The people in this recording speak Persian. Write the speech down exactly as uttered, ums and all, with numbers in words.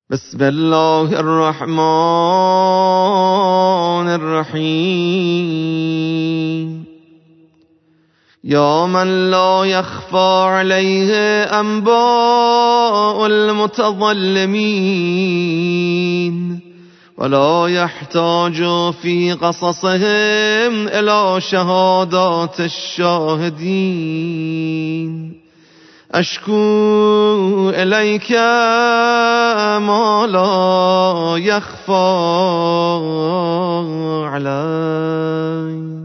بسم الله الرحمن الرحيم. يا من لا يخفى عليه أنباء المتظلمين ولا يحتاج في قصصهم إلى شهادات الشاهدين، أشكو إليك ما لا يخفى علي.